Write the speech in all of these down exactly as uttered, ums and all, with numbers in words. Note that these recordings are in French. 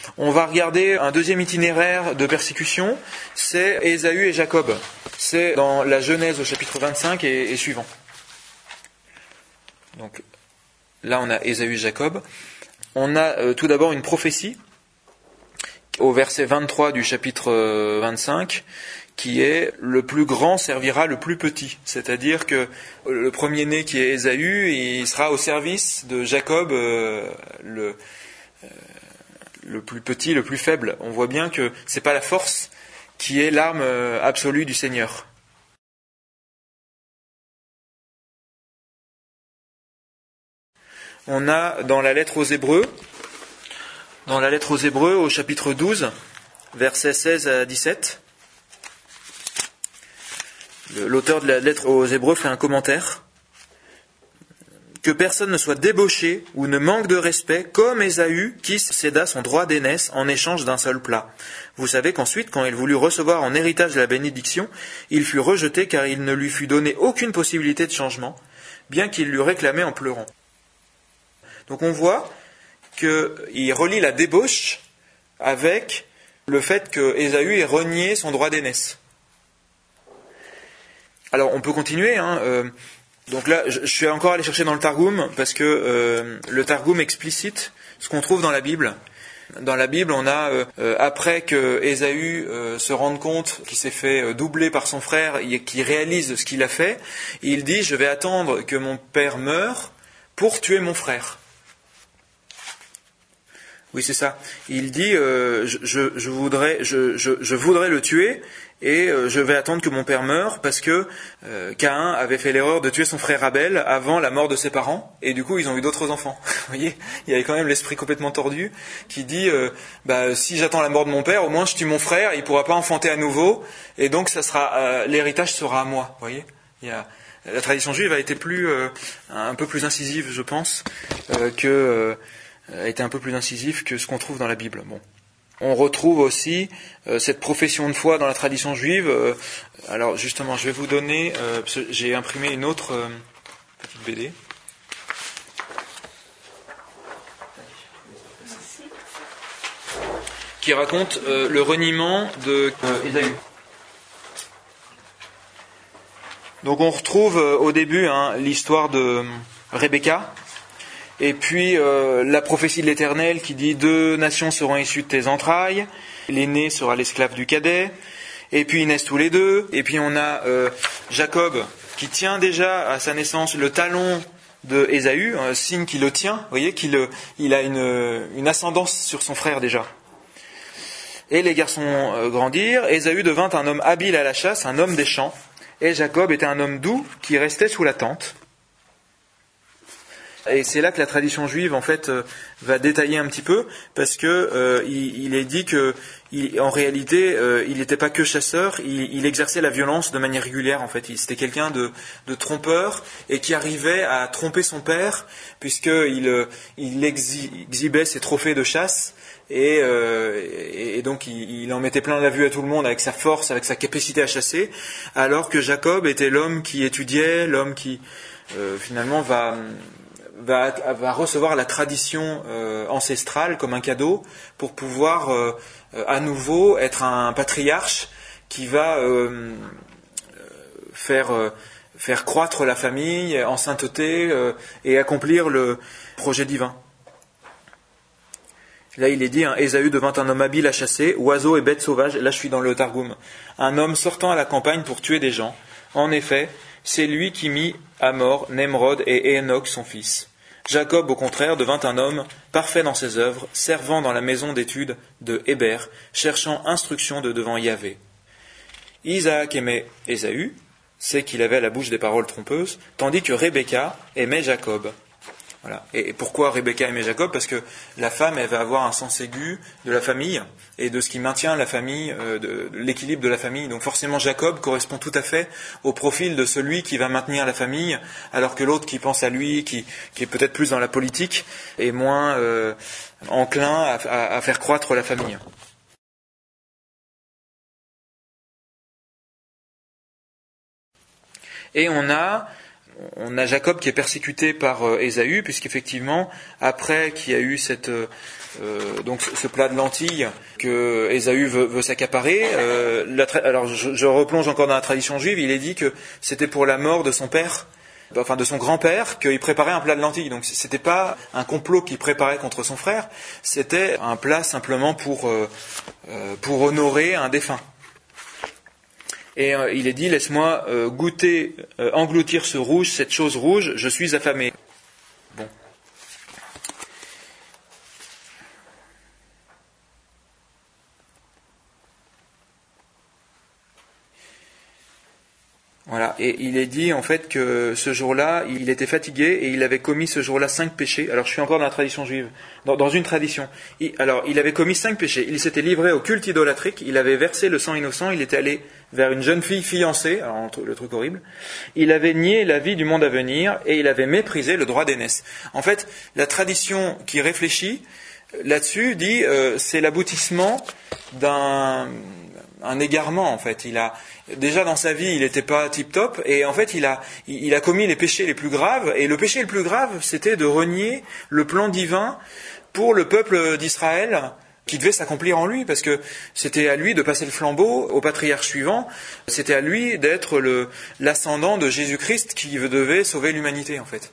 On va regarder un deuxième itinéraire de persécution, c'est Ésaü et Jacob. C'est dans la Genèse au chapitre vingt-cinq et, et suivant. Donc là on a Ésaü et Jacob. On a euh, tout d'abord une prophétie au verset vingt-trois du chapitre vingt-cinq, qui est « le plus grand servira le plus petit ». C'est-à-dire que le premier-né qui est Ésaü, il sera au service de Jacob, euh, le, euh, le plus petit, le plus faible. On voit bien que c'est pas la force qui est l'arme absolue du Seigneur. On a dans la lettre aux Hébreux, dans la lettre aux Hébreux au chapitre douze, versets seize à dix-sept, l'auteur de la lettre aux Hébreux fait un commentaire. Que personne ne soit débauché ou ne manque de respect, comme Ésaü qui céda son droit d'aînesse en échange d'un seul plat. Vous savez qu'ensuite, quand il voulut recevoir en héritage la bénédiction, il fut rejeté car il ne lui fut donné aucune possibilité de changement, bien qu'il l'eût réclamé en pleurant. Donc on voit qu'il relie la débauche avec le fait que Ésaü ait renié son droit d'aînesse. Alors on peut continuer, hein, euh, donc là je, je suis encore allé chercher dans le Targum, parce que euh, le Targum explicite ce qu'on trouve dans la Bible. Dans la Bible, on a, euh, après que Ésaü euh, se rende compte qu'il s'est fait doubler par son frère, et qu'il réalise ce qu'il a fait, il dit « je vais attendre que mon père meure pour tuer mon frère ». Oui, c'est ça. Il dit euh, je, je, je, voudrais, je, je, je voudrais le tuer et euh, je vais attendre que mon père meure parce que euh, Caïn avait fait l'erreur de tuer son frère Abel avant la mort de ses parents et du coup ils ont eu d'autres enfants. Vous voyez, il y avait quand même l'esprit complètement tordu qui dit euh, bah, si j'attends la mort de mon père, au moins je tue mon frère, il ne pourra pas enfanter à nouveau et donc ça sera euh, l'héritage sera à moi. Vous voyez, il y a, la tradition juive a été plus euh, un peu plus incisive, je pense, euh, que euh, a été un peu plus incisif que ce qu'on trouve dans la Bible. Bon. On retrouve aussi euh, cette profession de foi dans la tradition juive. Euh, alors justement, je vais vous donner, euh, parce que j'ai imprimé une autre euh, petite B D. Qui raconte euh, le reniement de euh, Ésaü. Donc on retrouve euh, au début hein, l'histoire de euh, Rebecca. Et puis euh, la prophétie de l'Éternel qui dit « Deux nations seront issues de tes entrailles, l'aîné sera l'esclave du cadet ». Et puis ils naissent tous les deux. Et puis on a euh, Jacob qui tient déjà à sa naissance le talon de Ésaü, un signe qui le tient. Vous voyez qu'il il a une, une ascendance sur son frère déjà. Et les garçons euh, grandirent. Ésaü devint un homme habile à la chasse, un homme des champs. Et Jacob était un homme doux qui restait sous la tente. Et c'est là que la tradition juive en fait euh, va détailler un petit peu, parce que euh, il, il est dit que il, en réalité euh, il n'était pas que chasseur, il, il exerçait la violence de manière régulière en fait. Il, c'était quelqu'un de, de trompeur et qui arrivait à tromper son père, puisque il, il exhibait ses trophées de chasse. Et, euh, et, et donc il, il en mettait plein la vue à tout le monde avec sa force, avec sa capacité à chasser, alors que Jacob était l'homme qui étudiait, l'homme qui euh, finalement va Va, va recevoir la tradition euh, ancestrale comme un cadeau pour pouvoir euh, à nouveau être un patriarche qui va euh, faire, euh, faire croître la famille en sainteté euh, et accomplir le projet divin. Là il est dit, hein, Ésaü devint un homme habile à chasser, oiseaux et bêtes sauvages, là je suis dans le Targum, un homme sortant à la campagne pour tuer des gens. En effet, c'est lui qui mit à mort Nemrod et Enoch son fils. Jacob, au contraire, devint un homme parfait dans ses œuvres, servant dans la maison d'études de Héber, cherchant instruction de devant Yahvé. Isaac aimait Ésaü, c'est qu'il avait à la bouche des paroles trompeuses, tandis que Rebecca aimait Jacob. Voilà. Et pourquoi Rebecca aimait Jacob ? Parce que la femme, elle va avoir un sens aigu de la famille et de ce qui maintient la famille, euh, de, de l'équilibre de la famille. Donc forcément, Jacob correspond tout à fait au profil de celui qui va maintenir la famille, alors que l'autre qui pense à lui, qui, qui est peut-être plus dans la politique, est moins euh, enclin à, à, à faire croître la famille. Et on a on a Jacob qui est persécuté par euh, Ésaü, puisqu'effectivement, après qu'il y a eu cette, euh, donc ce plat de lentilles que Ésaü veut, veut s'accaparer, euh, la tra- alors je, je replonge encore dans la tradition juive, il est dit que c'était pour la mort de son père, enfin de son grand-père, qu'il préparait un plat de lentilles. Donc c'était pas un complot qu'il préparait contre son frère, c'était un plat simplement pour, euh, euh, pour honorer un défunt. Et euh, il est dit, laisse-moi euh, goûter, euh, engloutir ce rouge, cette chose rouge, je suis affamé. Bon. Voilà, et il est dit en fait que ce jour-là, il était fatigué et il avait commis ce jour-là cinq péchés. Alors je suis encore dans la tradition juive, dans, dans une tradition. Il, alors il avait commis cinq péchés. Il s'était livré au culte idolâtrique, il avait versé le sang innocent, il était allé vers une jeune fille fiancée, alors le truc horrible. Il avait nié la vie du monde à venir et il avait méprisé le droit d'aînesse. En fait, la tradition qui réfléchit là-dessus dit euh, c'est l'aboutissement d'un un égarement en fait. Il a déjà dans sa vie, il n'était pas tip top et en fait, il a il a commis les péchés les plus graves et le péché le plus grave, c'était de renier le plan divin pour le peuple d'Israël qui devait s'accomplir en lui, parce que c'était à lui de passer le flambeau au patriarche suivant, c'était à lui d'être le l'ascendant de Jésus-Christ qui devait sauver l'humanité en fait.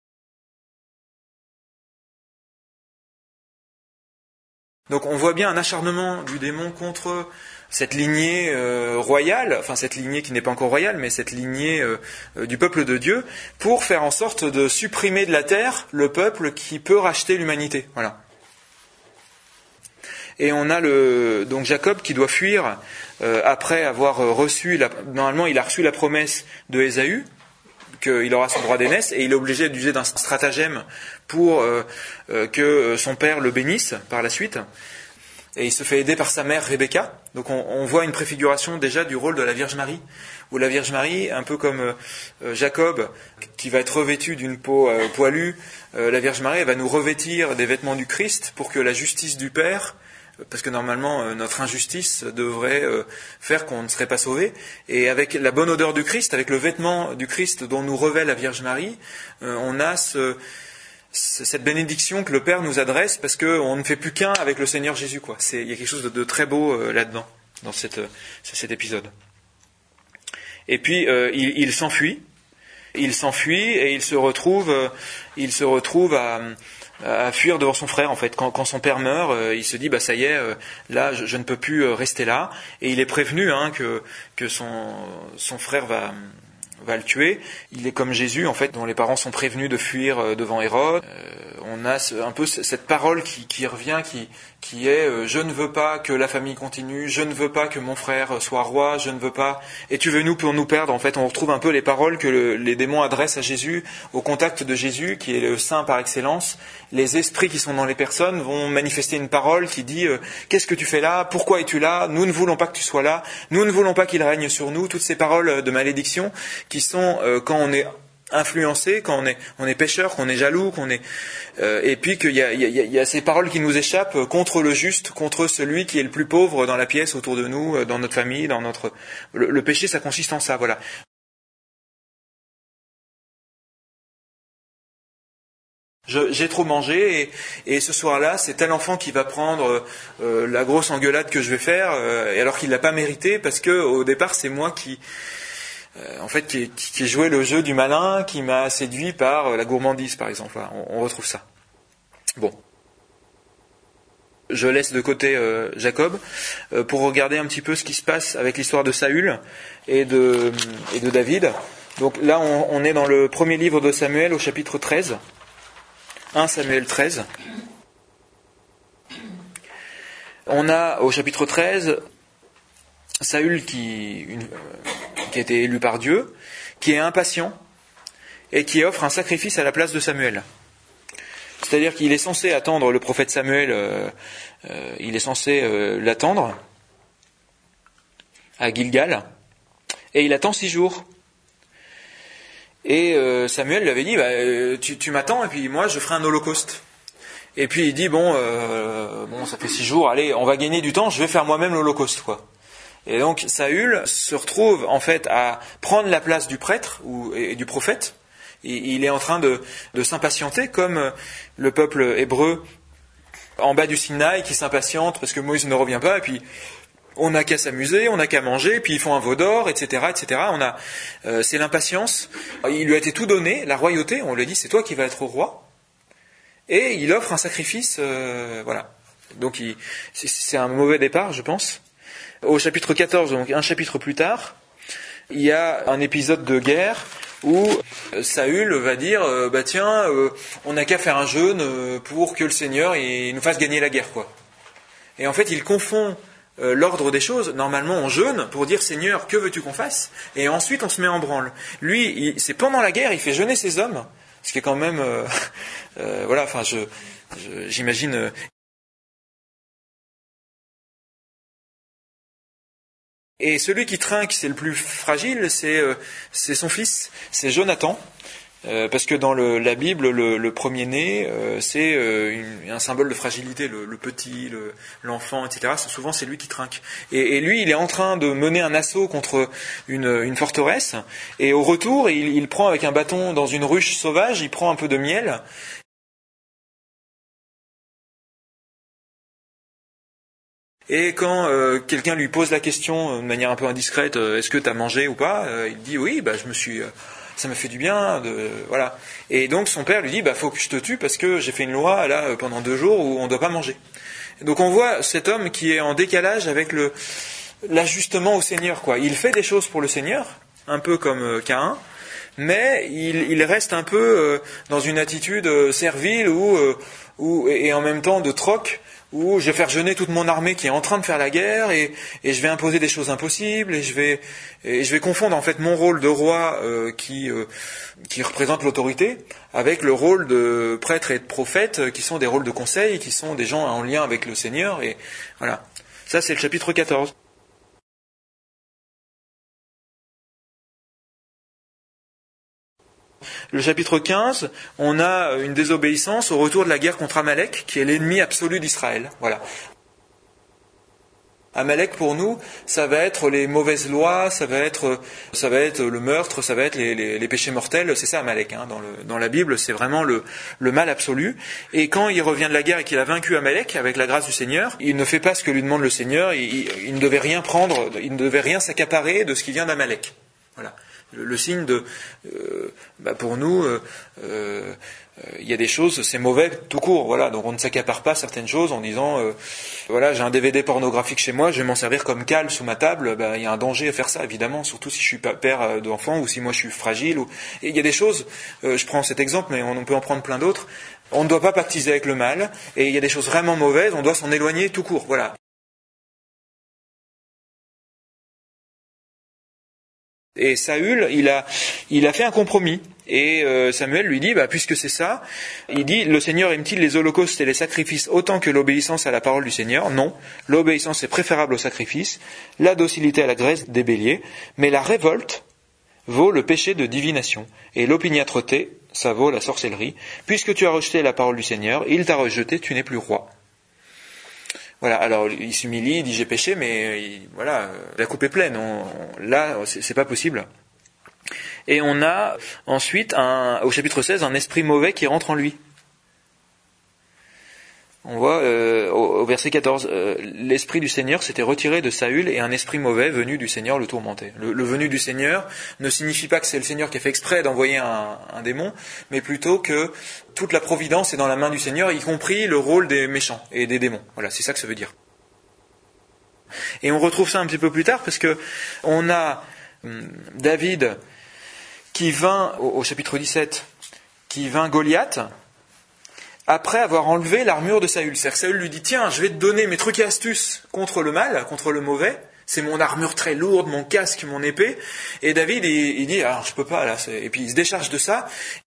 Donc on voit bien un acharnement du démon contre cette lignée euh, royale, enfin cette lignée qui n'est pas encore royale, mais cette lignée euh, euh, du peuple de Dieu, pour faire en sorte de supprimer de la terre le peuple qui peut racheter l'humanité. Voilà. Et on a le donc Jacob qui doit fuir euh, après avoir reçu, la, normalement il a reçu la promesse de Ésaü, qu'il aura son droit d'aînesse, et il est obligé d'user d'un stratagème pour euh, euh, que son père le bénisse par la suite. Et il se fait aider par sa mère Rebecca. Donc on, on voit une préfiguration déjà du rôle de la Vierge Marie, où la Vierge Marie, un peu comme euh, Jacob, qui va être revêtu d'une peau euh, poilue, euh, la Vierge Marie elle va nous revêtir des vêtements du Christ pour que la justice du Père, parce que normalement euh, notre injustice devrait euh, faire qu'on ne serait pas sauvé, et avec la bonne odeur du Christ, avec le vêtement du Christ dont nous revêt la Vierge Marie, euh, on a ce, ce, cette bénédiction que le Père nous adresse, parce qu'on ne fait plus qu'un avec le Seigneur Jésus, quoi. C'est, il y a quelque chose de, de très beau euh, là-dedans, dans cette, euh, cet épisode. Et puis euh, il, il s'enfuit, il s'enfuit et il se retrouve, euh, il se retrouve à à fuir devant son frère en fait. Quand, quand son père meurt, euh, il se dit bah ça y est, euh, là je, je ne peux plus euh, rester là, et il est prévenu hein, que que son son frère va va le tuer. Il est comme Jésus en fait, dont les parents sont prévenus de fuir euh, devant Hérode. Euh, on a ce, un peu cette parole qui, qui revient, qui qui est euh, je ne veux pas que la famille continue, je ne veux pas que mon frère soit roi, je ne veux pas. Es-tu venu pour nous perdre? En fait, on retrouve un peu les paroles que le, les démons adressent à Jésus au contact de Jésus, qui est le saint par excellence. Les esprits qui sont dans les personnes vont manifester une parole qui dit euh, qu'est-ce que tu fais là? Pourquoi es-tu là? Nous ne voulons pas que tu sois là. Nous ne voulons pas qu'il règne sur nous. Toutes ces paroles de malédiction qui sont euh, quand on est influencé, quand on est on est pécheur, qu'on est jaloux, qu'on est euh, et puis qu'il y a, il y, a, il y a ces paroles qui nous échappent contre le juste, contre celui qui est le plus pauvre dans la pièce autour de nous, dans notre famille, dans notre le, le péché, ça consiste en ça, voilà. Je, j'ai trop mangé et, et ce soir-là, c'est tel enfant qui va prendre euh, la grosse engueulade que je vais faire, euh, et alors qu'il l'a pas mérité parce que au départ c'est moi qui Euh, en fait, qui, qui, qui jouait le jeu du malin, qui m'a séduit par euh, la gourmandise, par exemple. Voilà, on, on retrouve ça. Bon. Je laisse de côté euh, Jacob euh, pour regarder un petit peu ce qui se passe avec l'histoire de Saül et de, et de David. Donc là, on, on est dans le premier livre de Samuel au chapitre treize. un Samuel treize. On a au chapitre treize Saül qui... Une, qui a été élu par Dieu, qui est impatient et qui offre un sacrifice à la place de Samuel. C'est-à-dire qu'il est censé attendre le prophète Samuel, euh, euh, il est censé euh, l'attendre à Gilgal, et il attend six jours. Et euh, Samuel lui avait dit, bah, tu, tu m'attends, et puis moi je ferai un holocauste. Et puis il dit, bon, euh, bon, ça fait six jours, allez, on va gagner du temps, je vais faire moi-même l'holocauste, quoi. Et donc Saül se retrouve en fait à prendre la place du prêtre ou, et, et du prophète, Il est en train de, de s'impatienter comme le peuple hébreu en bas du Sinaï qui s'impatiente parce que Moïse ne revient pas, et puis on n'a qu'à s'amuser, on n'a qu'à manger, puis ils font un veau d'or, et cetera, et cetera. On a, euh, c'est l'impatience. Il lui a été tout donné, la royauté. On lui a dit c'est toi qui vas être roi, et il offre un sacrifice. Euh, voilà. Donc il, c'est, c'est un mauvais départ, je pense. Au chapitre quatorze, donc un chapitre plus tard, il y a un épisode de guerre où Saül va dire euh, bah tiens, euh, on n'a qu'à faire un jeûne euh, pour que le Seigneur il nous fasse gagner la guerre, quoi. Et en fait, il confond euh, l'ordre des choses. Normalement, on jeûne pour dire Seigneur, que veux-tu qu'on fasse ? Et ensuite, on se met en branle. Lui, il, c'est pendant la guerre, il fait jeûner ses hommes, ce qui est quand même euh, euh, voilà. Enfin, je, je j'imagine. Euh, Et celui qui trinque, c'est le plus fragile, c'est, euh, c'est son fils, c'est Jonathan. Euh, parce que dans le, la Bible, le, le premier-né, euh, c'est euh, une, un symbole de fragilité, le, le petit, le, l'enfant, et cetera. Souvent, c'est lui qui trinque. Et, et lui, il est en train de mener un assaut contre une, une forteresse, et au retour, il, il prend avec un bâton dans une ruche sauvage, il prend un peu de miel. Et quand euh, quelqu'un lui pose la question de manière un peu indiscrète, euh, est-ce que tu as mangé ou pas, euh, il dit oui, bah je me suis, euh, ça m'a fait du bien, de, voilà. Et donc son père lui dit bah faut que je te tue parce que j'ai fait une loi là pendant deux jours où on ne doit pas manger. Et donc on voit cet homme qui est en décalage avec le l'ajustement au Seigneur, quoi. Il fait des choses pour le Seigneur, un peu comme euh, Caïn, mais il, il reste un peu euh, dans une attitude euh, servile ou euh, ou et en même temps de troc. Où je vais faire jeûner toute mon armée qui est en train de faire la guerre et, et je vais imposer des choses impossibles et je vais, et je vais confondre en fait mon rôle de roi euh, qui, euh, qui représente l'autorité avec le rôle de prêtre et de prophète euh, qui sont des rôles de conseil, qui sont des gens en lien avec le Seigneur. Et voilà. Ça, c'est le chapitre quatorze. Le chapitre quinze, on a une désobéissance au retour de la guerre contre Amalek, qui est l'ennemi absolu d'Israël. Voilà. Amalek, pour nous, ça va être les mauvaises lois, ça va être, ça va être le meurtre, ça va être les, les, les péchés mortels. C'est ça Amalek, hein, dans, le, dans la Bible, c'est vraiment le, le mal absolu. Et quand il revient de la guerre et qu'il a vaincu Amalek, avec la grâce du Seigneur, il ne fait pas ce que lui demande le Seigneur, il, il, il ne devait rien prendre, il ne devait rien s'accaparer de ce qui vient d'Amalek. Voilà. Le, le signe de, euh, bah pour nous, euh, euh, il y a des choses, c'est mauvais tout court, voilà. Donc on ne s'accapare pas certaines choses en disant, euh, voilà, j'ai un D V D pornographique chez moi, je vais m'en servir comme cale sous ma table. Bah, il y a un danger à faire ça, évidemment, surtout si je suis père d'enfant ou si moi je suis fragile. Ou... Et il y a des choses, euh, je prends cet exemple, mais on peut en prendre plein d'autres. On ne doit pas pactiser avec le mal, et il y a des choses vraiment mauvaises, on doit s'en éloigner tout court, voilà. Et Saül, il a, il a fait un compromis. Et euh, Samuel lui dit, bah, puisque c'est ça, il dit, le Seigneur aime-t-il les holocaustes et les sacrifices autant que l'obéissance à la parole du Seigneur ? Non, l'obéissance est préférable au sacrifice, la docilité à la graisse des béliers, mais la révolte vaut le péché de divination, et l'opiniâtreté, ça vaut la sorcellerie. Puisque tu as rejeté la parole du Seigneur, il t'a rejeté, tu n'es plus roi. Voilà, alors il s'humilie, il dit j'ai péché, mais il, voilà, la coupe est pleine. On, on, là, c'est, c'est pas possible. Et on a ensuite, un, au chapitre seize, un esprit mauvais qui rentre en lui. On voit euh, au, au verset quatorze, euh, l'esprit du Seigneur s'était retiré de Saül et un esprit mauvais venu du Seigneur le tourmentait. Le, le venu du Seigneur ne signifie pas que c'est le Seigneur qui a fait exprès d'envoyer un, un démon, mais plutôt que toute la providence est dans la main du Seigneur, y compris le rôle des méchants et des démons. Voilà, c'est ça que ça veut dire. Et on retrouve ça un petit peu plus tard parce que on a hum, David qui vint au, au chapitre dix-sept, qui vint Goliath. Après avoir enlevé l'armure de Saül. C'est-à-dire que Saül lui dit, tiens, je vais te donner mes trucs et astuces contre le mal, contre le mauvais. C'est mon armure très lourde, mon casque, mon épée. Et David, il, il dit, ah, je peux pas, là. C'est... Et puis il se décharge de ça.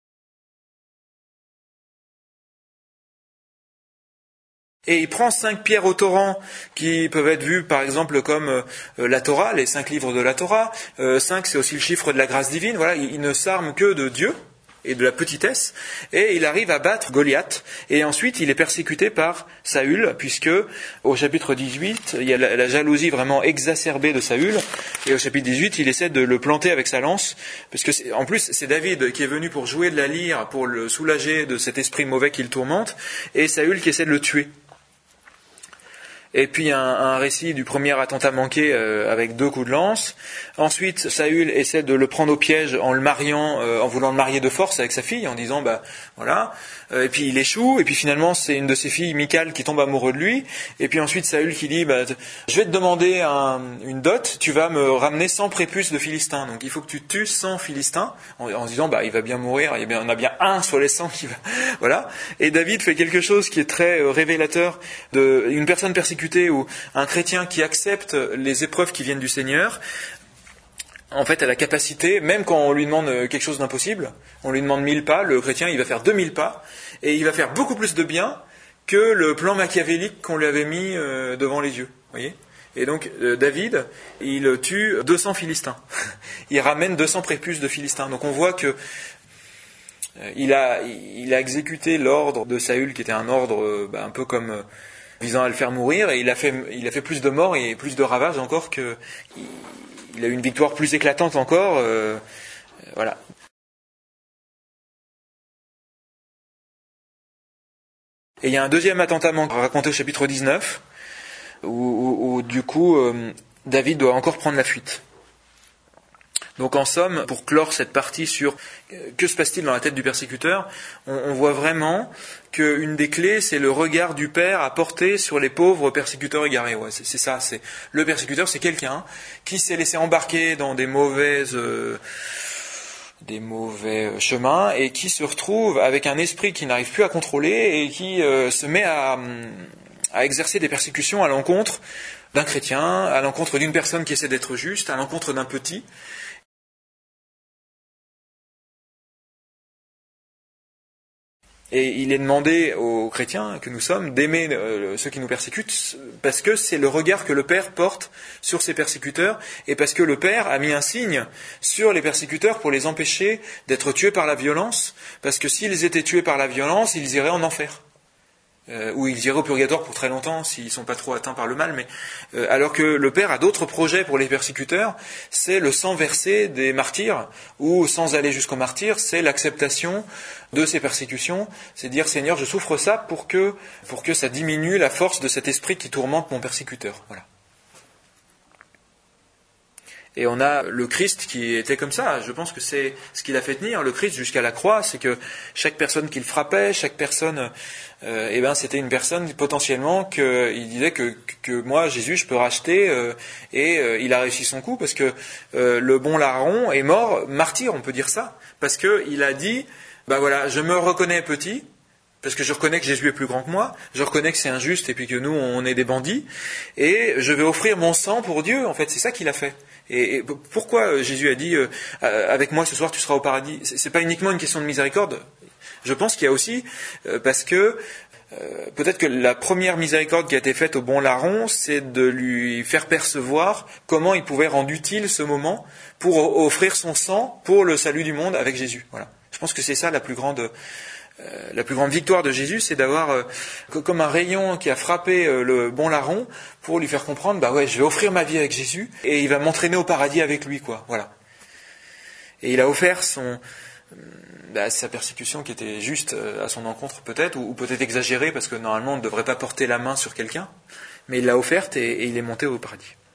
Et il prend cinq pierres au torrent qui peuvent être vues, par exemple, comme euh, la Torah, les cinq livres de la Torah. Euh, cinq, c'est aussi le chiffre de la grâce divine. Voilà, il, il ne s'arme que de Dieu. et de la petitesse, et il arrive à battre Goliath, et ensuite il est persécuté par Saül, puisque au chapitre dix-huit, il y a la, la jalousie vraiment exacerbée de Saül, et au chapitre dix-huit, il essaie de le planter avec sa lance, parce que c'est, en plus c'est David qui est venu pour jouer de la lyre, pour le soulager de cet esprit mauvais qui le tourmente, et Saül qui essaie de le tuer. Et puis un, un récit du premier attentat manqué euh, avec deux coups de lance. Ensuite, Saül essaie de le prendre au piège en le mariant, euh, en voulant le marier de force avec sa fille, en disant bah voilà. Euh, et puis il échoue. Et puis finalement, c'est une de ses filles, Michal, qui tombe amoureux de lui. Et puis ensuite, Saül qui dit bah je vais te demander un, une dot. Tu vas me ramener cent prépuces de Philistins. Donc il faut que tu tues cent Philistins, en, en se disant bah il va bien mourir. Il y a bien, on a bien un sur les cent qui va voilà. Et David fait quelque chose qui est très euh, révélateur de une personne persécutée ou un chrétien qui accepte les épreuves qui viennent du Seigneur, en fait, a la capacité, même quand on lui demande quelque chose d'impossible, on lui demande mille pas, le chrétien, il va faire deux mille pas, et il va faire beaucoup plus de bien que le plan machiavélique qu'on lui avait mis devant les yeux. Voyez ? Et donc, David, il tue deux cents Philistins. Il ramène deux cents prépuces de Philistins. Donc on voit que il a, il a exécuté l'ordre de Saül, qui était un ordre ben, un peu comme visant à le faire mourir, et il a fait, il a fait plus de morts et plus de ravages encore que, il a eu une victoire plus éclatante encore, euh, voilà. Et il y a un deuxième attentat raconté au chapitre dix-neuf, où, où, où du coup, euh, David doit encore prendre la fuite. Donc en somme, pour clore cette partie sur que se passe-t-il dans la tête du persécuteur, on, on voit vraiment qu'une des clés, c'est le regard du Père à porter sur les pauvres persécuteurs égarés. Ouais, c'est, c'est ça. C'est le persécuteur, c'est quelqu'un qui s'est laissé embarquer dans des mauvaises, euh, des mauvais chemins et qui se retrouve avec un esprit qu'il n'arrive plus à contrôler et qui euh, se met à, à exercer des persécutions à l'encontre d'un chrétien, à l'encontre d'une personne qui essaie d'être juste, à l'encontre d'un petit. Et il est demandé aux chrétiens que nous sommes d'aimer ceux qui nous persécutent parce que c'est le regard que le Père porte sur ses persécuteurs et parce que le Père a mis un signe sur les persécuteurs pour les empêcher d'être tués par la violence, parce que s'ils étaient tués par la violence, ils iraient en enfer. Euh, ou ils iraient au purgatoire pour très longtemps s'ils ne sont pas trop atteints par le mal, mais euh, alors que le Père a d'autres projets pour les persécuteurs, c'est le sang versé des martyrs, ou sans aller jusqu'au martyr, c'est l'acceptation de ces persécutions, c'est dire Seigneur, je souffre ça pour que, pour que ça diminue la force de cet esprit qui tourmente mon persécuteur. Voilà. Et on a le Christ qui était comme ça. Je pense que c'est ce qu'il a fait tenir le Christ jusqu'à la croix, c'est que chaque personne qu'il frappait, chaque personne, euh, eh ben c'était une personne potentiellement que il disait que que moi Jésus je peux racheter euh, et euh, il a réussi son coup parce que euh, le bon larron est mort martyr, on peut dire ça, parce que il a dit bah voilà, je me reconnais petit. Parce que je reconnais que Jésus est plus grand que moi, je reconnais que c'est injuste et puis que nous on est des bandits, et je vais offrir mon sang pour Dieu. En fait, c'est ça qu'il a fait. Et, et pourquoi Jésus a dit euh, avec moi ce soir tu seras au paradis? C'est pas uniquement une question de miséricorde. Je pense qu'il y a aussi euh, parce que euh, peut-être que la première miséricorde qui a été faite au bon larron, c'est de lui faire percevoir comment il pouvait rendre utile ce moment pour offrir son sang pour le salut du monde avec Jésus. Voilà. Je pense que c'est ça la plus grande. Euh, la plus grande victoire de Jésus, c'est d'avoir euh, comme un rayon qui a frappé euh, le bon larron pour lui faire comprendre, bah ouais, je vais offrir ma vie avec Jésus et il va m'entraîner au paradis avec lui, quoi. Voilà. Et il a offert son, bah, sa persécution qui était juste euh, à son encontre peut-être, ou, ou peut-être exagérée parce que normalement on ne devrait pas porter la main sur quelqu'un, mais il l'a offerte et, et il est monté au paradis.